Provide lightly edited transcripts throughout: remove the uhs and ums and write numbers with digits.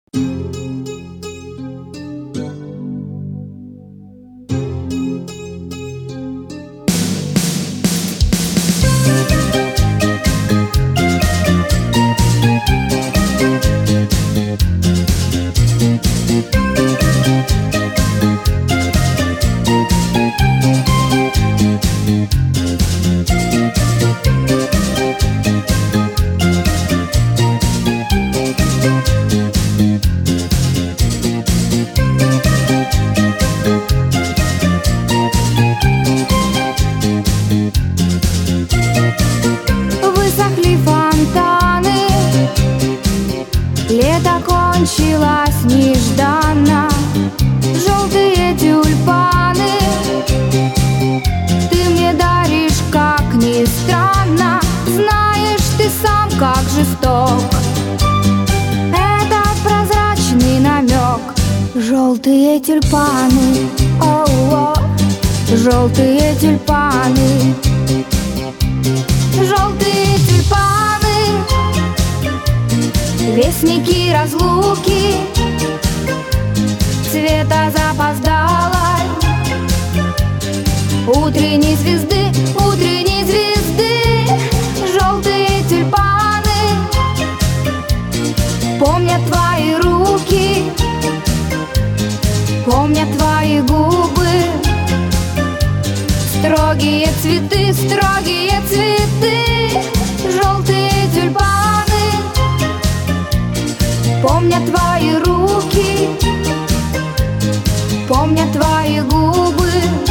Высохли фонтаны, лето кончилось нежданно. Желтые тюльпаны ты мне даришь, как ни странно. Знаешь ты сам, как жесток этот прозрачный намек. Желтые тюльпаны, о-о, желтые тюльпаны. Желтые тюльпаны, вестники разлуки, цвета запоздалой утренней звезды, утренней звезды. Желтые тюльпаны помнят твои руки, помнят твои губы. Строгие цветы, строгие цветы. Желтые тюльпаны помнят твои руки, помнят твои губы.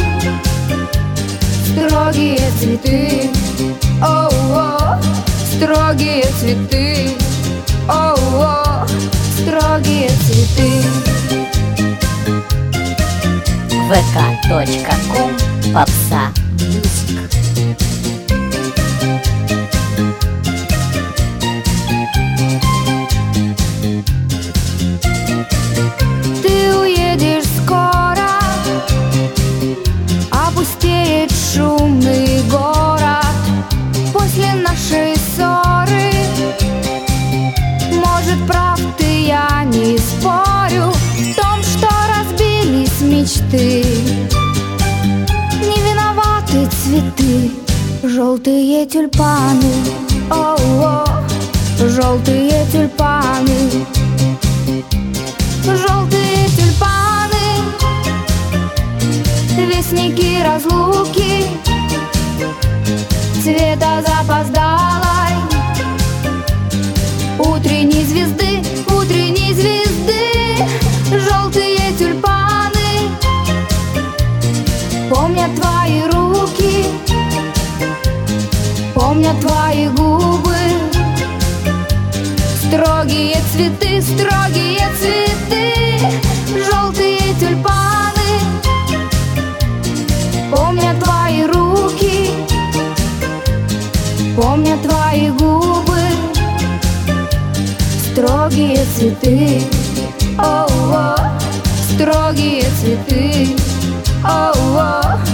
Строгие цветы, о-о, строгие цветы, о-о, строгие цветы. vk.com Попса Мьюзик. Ты уедешь скоро, опустеет шумный город. После нашей ссоры, может, прав ты, я не спорю в том, что разбились мечты. Не виноваты цветы, желтые тюльпаны, о-о, желтые тюльпаны. Желтые тюльпаны, вестники разлуки, цвета запоздалой утренней звезды, утренней звезды. Желтые тюльпаны помнят твои руки, помнят твои губы. Строгие цветы, строгие цветы. Желтые тюльпаны помнят твои руки, помнят твои губы. Строгие цветы, о-о, строгие цветы, о-о.